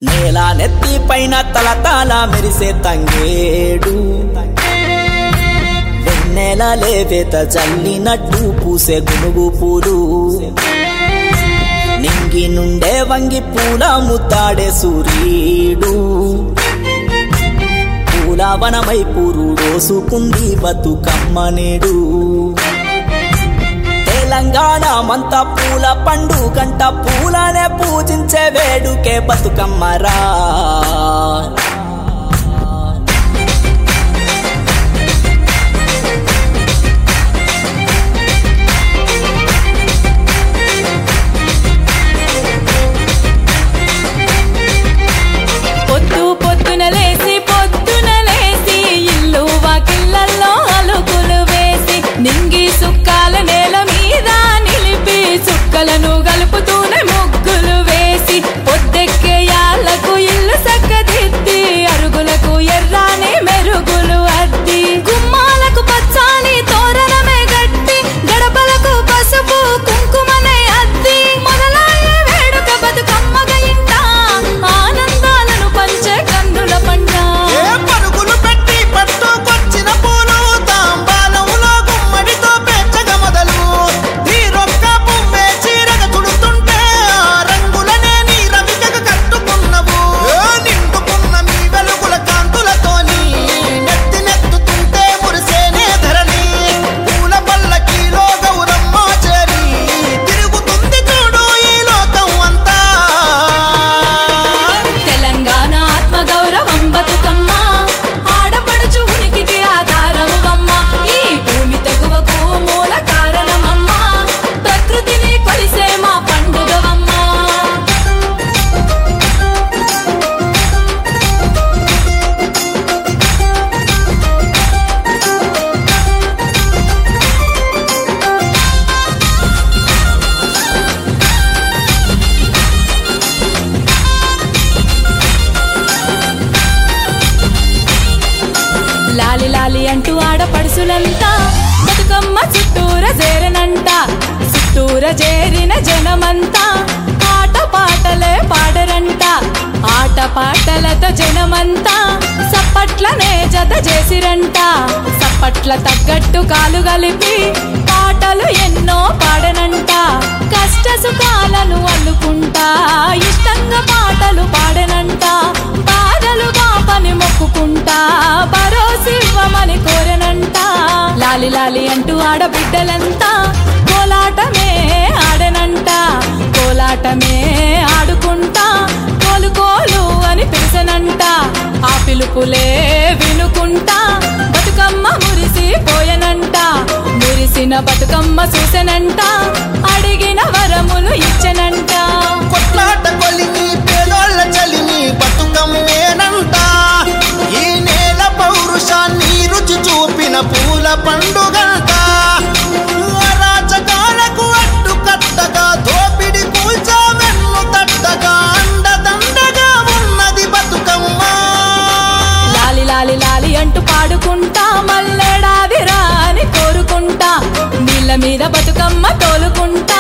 నేల నెత్తి పైన తలతాల మెరిసే తంగేడు వెన్నెల లేవేత చల్లినట్టు పూసే గునుగు పూలు నింగి నుండే వంగి పూల ముద్దాడే సూర్యుడు పూలవనమై పూరుడోసుకుంది బతుకమ్మ నేడు తెలంగాణ మంతా పూల పండుగంట పూలనే పూజించే వేడుకే బతుకమ్మరా పొద్దు పొద్దున లేసి ఇల్లు వాకిళ్ళల్లో అలుకులు వేసి నింగి సుక్కాల నేల మీద నిలిపి సుక్కలను గలుపుతూనే ముగ్గులు వేసి పొద్దెక్కే యాళ్లకు ఇల్లు సక్కదిద్ది అరుగులకు ఎర్రాని మెరుగులు అద్ది గుమ్మాలకు పచ్చాని తోరణమే గట్టి గడపలకు పసుపు కుంకుమనే అద్ది మొదలయ్యే వేడుక బతుకమ్మగా ఇంట ఆనందాలను పంచే కన్నుల పంట పరుగులు పెట్టి పట్టుకొచ్చిన పూలు తాంబాలంలో గుమ్మడితో పెంచగా మొదలు నీరొక్క పువ్వే చీరగా చుడుతుంటే ఆ రంగులనే నీ రవికగా కట్టుకున్నవు నిండుకున్న మీ వెలుగుల కాంతులతోని నెత్తుతుంటే మురిసేనే ధరణి పూల పల్లకీలో గౌరమ్మ చేరి తిరుగుతుంది చూడు ఈ లోకం అంతా తెలంగాణ ఆత్మ గౌరవం బతుకమ్మ ఆడపడుచు ఉనికికి ఆధారమమ్మ ఈ భూమి తెగువకు మూల కారణమమ్మ ప్రకృతిని కొలిసే మా పండుగవమ్మ లాలి లాలి అంటూ ఆడపడుసులంతా బతుకమ్మ చుట్టూర చేరనంట చుట్టూర చేరిన జనమంతా ఆట పాటలే పాడరంట ఆట పాటలతో జనమంతా సప్పట్లనే జత చేసిరంట సప్పట్ల తగ్గట్టు కాలు కలిపి పాటలు ఎన్నో పాడనంట కష్ట సుఖాలను అల్లుకుంటా ఇష్టంగా పాటలు పాడనంట బాధలు బాపని మొక్కుకుంటా భరోసివ్వమని కోరనంట లాలి లాలి అంటూ ఆడబిడ్డలంతా కోలాటమే ఆడనంట కోలాటమే ఆడుకుంటా కోలు కోలు అని పిలిచనంట ఆ పిలుపులే వినుకుంటా బతుకమ్మ మురిసిపోయనంట మురిసిన బతుకమ్మ చూసెనంట అడిగిన వరములు ఇచ్చనంట కొట్లాట కొలిమి పేదోళ్ళ చలిమి బతుకమ్మేనంట ఈ నేల పౌరుషాన్ని రుచి చూపిన పూల పండుగంట అరాచకాలకు అడ్డుకట్టగా దోపిడి కూల్చా వెన్ను తట్టగా అండదండగా ఉన్నది బతుకమ్మ లాలి లాలి లాలి అంటూ పాడుకుంటా మల్లెడాది రాని కోరుకుంటా నీళ్ళ మీద బతుకమ్మ తోలుకుంటా